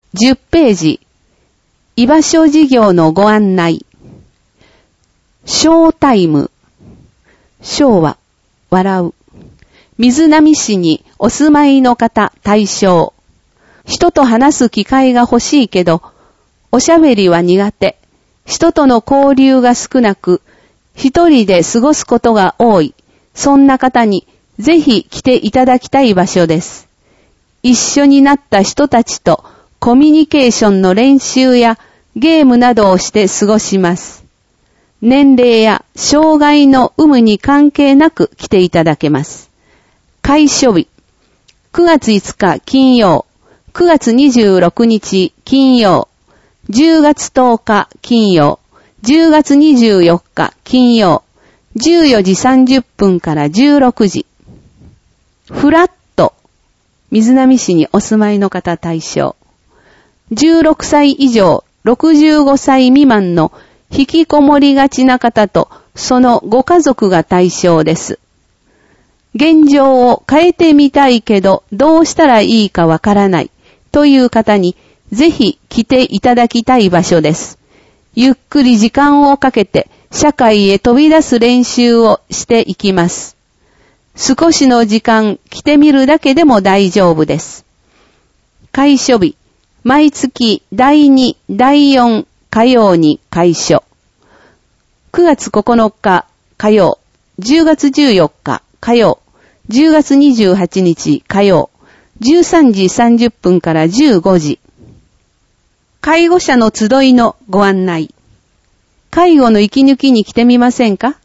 10ページ、居場所事業のご案内。ショータイム。ショーは笑う。水波市にお住まいの方対象。人と話す機会が欲しいけど、おしゃべりは苦手。人との交流が少なく、一人で過ごすことが多い。そんな方にぜひ来ていただきたい場所です。一緒になった人たちとコミュニケーションの練習やゲームなどをして過ごします。年齢や障害の有無に関係なく来ていただけます。開所日、9月5日金曜、9月26日金曜、10月10日金曜、10月24日金曜、14時30分から16時。フラット、水波市にお住まいの方対象。16歳以上、65歳未満の引きこもりがちな方とそのご家族が対象です。現状を変えてみたいけどどうしたらいいかわからないという方にぜひ来ていただきたい場所です。ゆっくり時間をかけて社会へ飛び出す練習をしていきます。少しの時間来てみるだけでも大丈夫です。開所日、毎月第2、第4火曜に開所。9月9日火曜、10月14日火曜、10月28日火曜、13時30分から15時。介護者の集いのご案内。介護の息抜きに来てみませんか？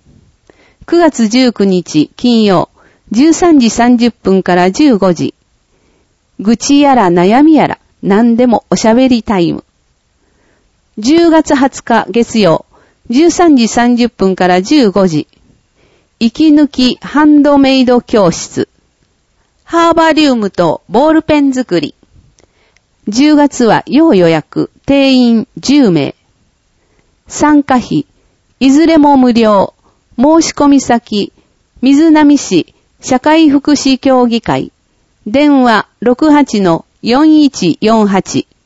9 月19日金曜、13時30分から15時。愚痴やら悩みやら何でもおしゃべりタイム。10月20日月曜、13時30分から15時。息抜きハンドメイド教室。ハーバリウムとボールペン作り。10月は要予約、定員10名。参加費、いずれも無料。申し込み先、水波市社会福祉協議会。電話 68-4148。